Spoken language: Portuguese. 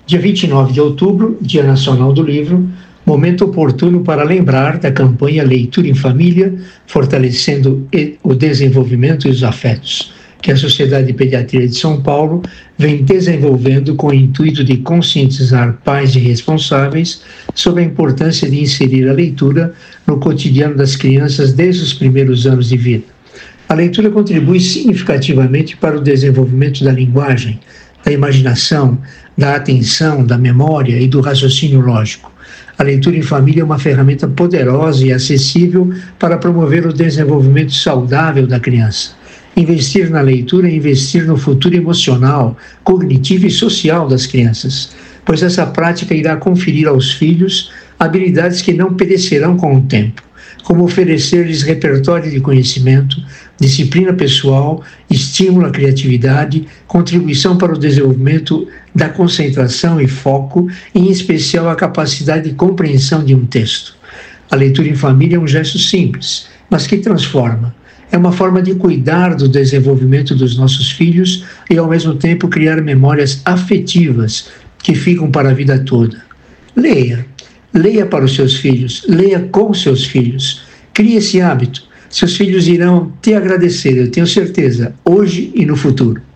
Dia 29 de outubro, Dia Nacional do Livro, momento oportuno para lembrar da campanha Leitura em Família, fortalecendo o desenvolvimento e os afetos, que a Sociedade de Pediatria de São Paulo vem desenvolvendo com o intuito de conscientizar pais e responsáveis sobre a importância de inserir a leitura no cotidiano das crianças desde os primeiros anos de vida. A leitura contribui significativamente para o desenvolvimento da linguagem, da imaginação, da atenção, da memória e do raciocínio lógico. A leitura em família é uma ferramenta poderosa e acessível para promover o desenvolvimento saudável da criança. Investir na leitura é investir no futuro emocional, cognitivo e social das crianças, pois essa prática irá conferir aos filhos habilidades que não perecerão com o tempo, como oferecer-lhes repertório de conhecimento, disciplina pessoal, estímulo à criatividade, contribuição para o desenvolvimento da concentração e foco, e em especial a capacidade de compreensão de um texto. A leitura em família é um gesto simples, mas que transforma. É uma forma de cuidar do desenvolvimento dos nossos filhos e, ao mesmo tempo, criar memórias afetivas que ficam para a vida toda. Leia. Leia para os seus filhos. Leia com seus filhos. Crie esse hábito. Seus filhos irão te agradecer, eu tenho certeza, hoje e no futuro.